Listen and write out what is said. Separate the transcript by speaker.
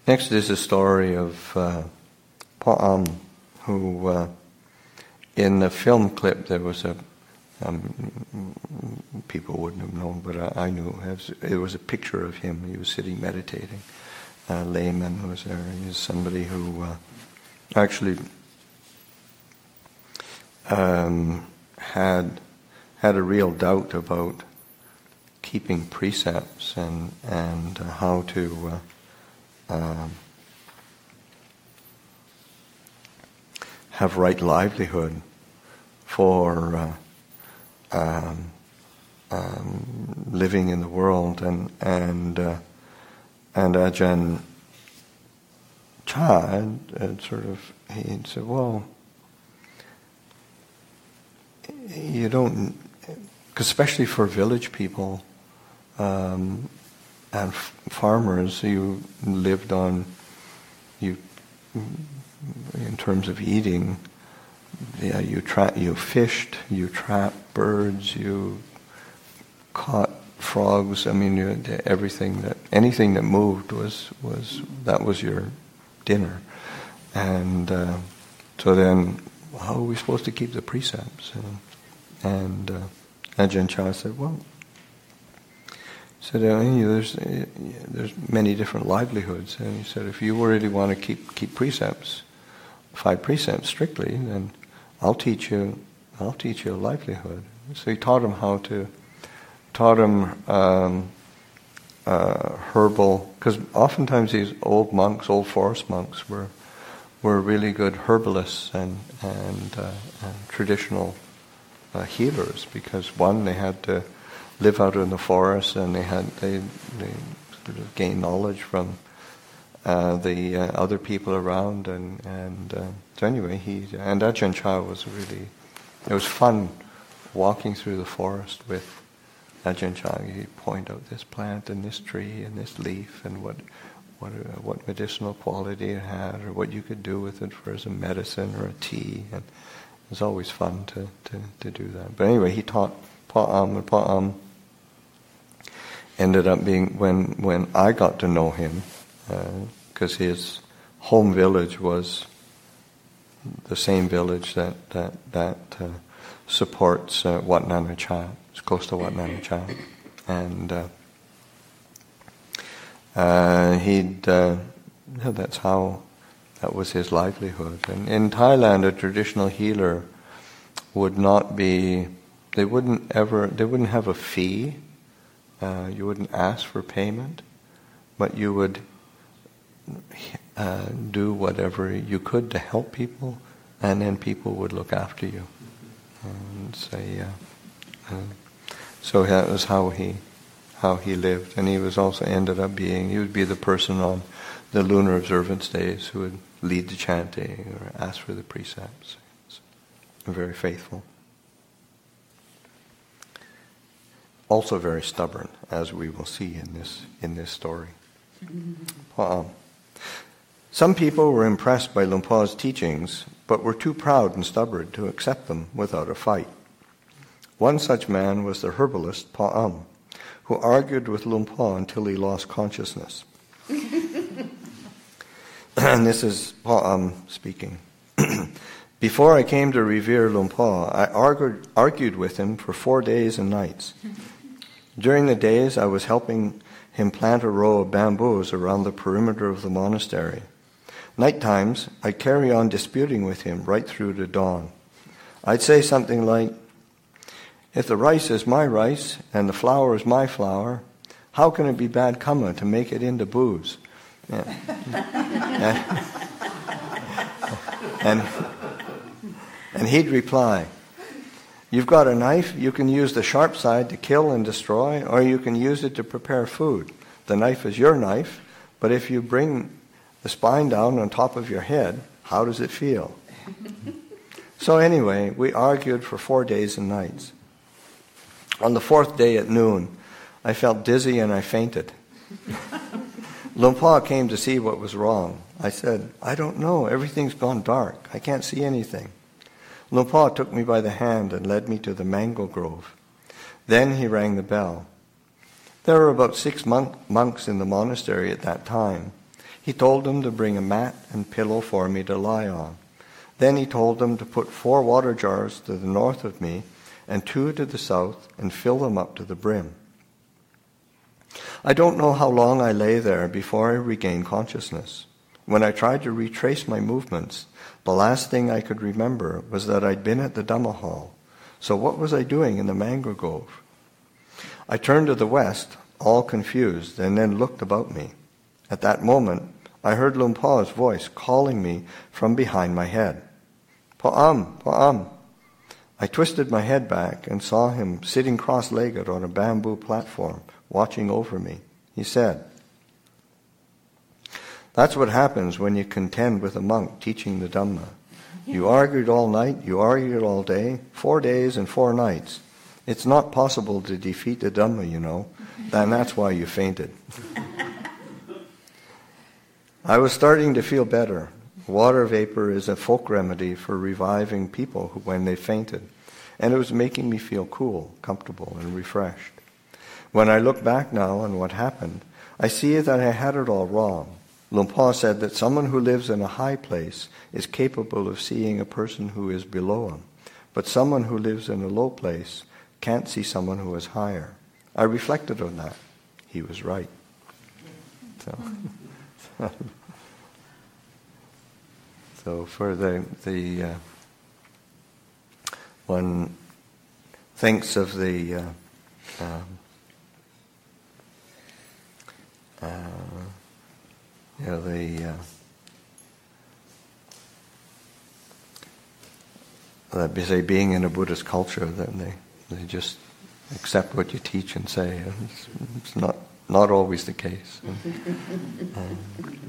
Speaker 1: Next is a story of Pa who, in the film clip, there was a, people wouldn't have known, but I knew, it was a picture of him. He was sitting meditating. A layman was there. He was somebody who actually had a real doubt about keeping precepts and how to have right livelihood for living in the world, and Ajahn Chah he said, well, you don't, especially for village people and farmers, you lived on, in terms of eating, you fished, you trapped birds, you caught frogs. I mean, anything that moved was your dinner. And so then, how are we supposed to keep the precepts? And Ajahn Chah said, well, there's many different livelihoods. And he said, if you really want to keep precepts, 5 precepts strictly, then I'll teach you a livelihood. So he taught him herbal, because oftentimes these old forest monks were really good herbalists and traditional healers, because one, they had to live out in the forest, and they sort of gained knowledge from the other people around, and so anyway, and Ajahn Chah was really, it was fun walking through the forest with Ajahn Chah. He'd point out this plant and this tree and this leaf and what medicinal quality it had, or what you could do with it as a medicine or a tea, and it was always fun to do that. But anyway, he taught Pa ended up being, when I got to know him, because his home village was the same village that supports Wat Nana Cha. It's close to Wat Nana Cha, and that was his livelihood. And in Thailand, a traditional healer would not be. They wouldn't have a fee. You wouldn't ask for payment, but you would do whatever you could to help people, and then people would look after you. And say, so that was how he lived, and he was also he would be the person on the lunar observance days who would lead the chanting or ask for the precepts. Very faithful. Also very stubborn, as we will see in this story. Some people were impressed by Luang Por's teachings, but were too proud and stubborn to accept them without a fight. One such man was the herbalist Pa who argued with Luang Por until he lost consciousness. And this is Pa speaking. Before I came to revere Luang Por, I argued with him for 4 days and nights. During the days, I was helping him plant a row of bamboos around the perimeter of the monastery. Night times, I'd carry on disputing with him right through to dawn. I'd say something like, if the rice is my rice and the flour is my flour, how can it be bad karma to make it into booze? Yeah. And he'd reply, you've got a knife, you can use the sharp side to kill and destroy, or you can use it to prepare food. The knife is your knife, but if you bring the spine down on top of your head, how does it feel? So anyway, we argued for 4 days and nights. On the 4th day at noon, I felt dizzy and I fainted. Luang Por came to see what was wrong. I said, I don't know, everything's gone dark. I can't see anything. Luang Por took me by the hand and led me to the mango grove. Then he rang the bell. There were about 6 monks in the monastery at that time. He told them to bring a mat and pillow for me to lie on. Then he told them to put 4 water jars to the north of me and 2 to the south and fill them up to the brim. I don't know how long I lay there before I regained consciousness. When I tried to retrace my movements, the last thing I could remember was that I'd been at the Dhamma hall. So what was I doing in the mangrove grove? I turned to the west, all confused, and then looked about me. At that moment, I heard Luang Por's voice calling me from behind my head. "Pa'am, Pa'am." I twisted my head back and saw him sitting cross-legged on a bamboo platform, watching over me. He said, "That's what happens when you contend with a monk teaching the Dhamma. You argued all night, you argued all day, 4 days and 4 nights. It's not possible to defeat the Dhamma, you know, and that's why you fainted." I was starting to feel better. Water vapor is a folk remedy for reviving people when they fainted, and it was making me feel cool, comfortable, and refreshed. When I look back now on what happened, I see that I had it all wrong. Luang Por said that someone who lives in a high place is capable of seeing a person who is below him, but someone who lives in a low place can't see someone who is higher. I reflected on that. He was right. So for the one thinks of the say being in a Buddhist culture, then they just accept what you teach and say. It's not always the case.